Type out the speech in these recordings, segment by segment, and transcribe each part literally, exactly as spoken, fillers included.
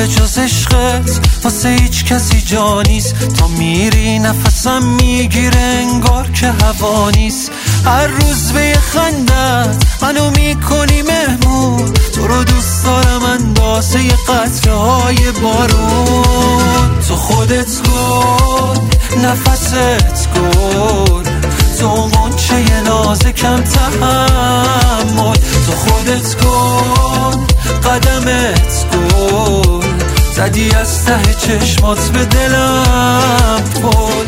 به جز عشقت واسه هیچ کسی جا نیست. تا میری نفسم میگیره انگار که هوا نیست. هر روز به یه خندت منو میکنی مهمون. تو رو دوست دارم اندازه یه قطره های بارون. تو خودت گل نفست گل، تو غنچه یه نازکم تحمل. تو خودت گل قدمت گل، زدی از ته چشمات به دلم پل.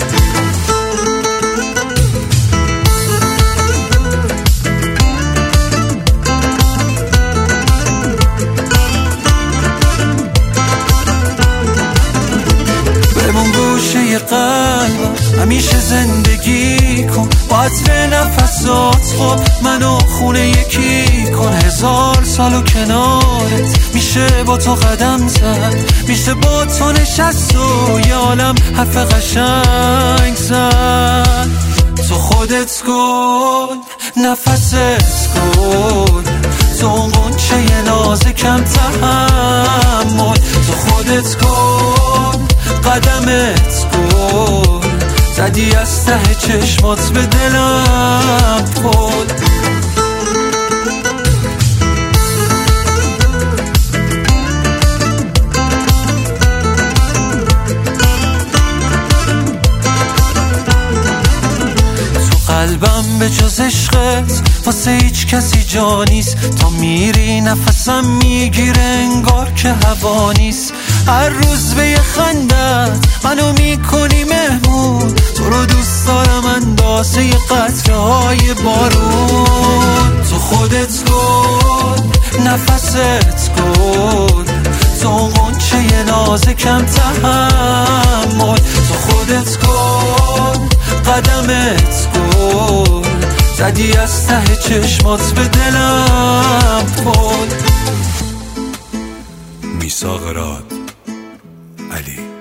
بمون گوشه قلبم همیشه زندگی کن، با عطر نفسات خب منو خونه یکی کن. هزار سالو کنارت میشه با تو قدم زد، میشه با تو نشست و یه عالم حرف قشنگ زد. تو خودت گل نفست گل، تو غنچه یه نازکم تحمل. تو خودت گل قدمت گل، زدی از ته چشمات به دلم پل. قلبم به جز عشقت واسه هیچ کسی جا نیست. تا میری نفسم میگیره انگار که هوا نیست. هر روز به یه خندت منو میکنی مهمون. تو رو دوست دارم اندازه یه قطره های بارون. تو خودت گل نفست گل، تو غنچه یه نازکم تحمل. تو خودت گل قدمت گل، زدی از ته چشمات به دلم پل. میثاق راد علی.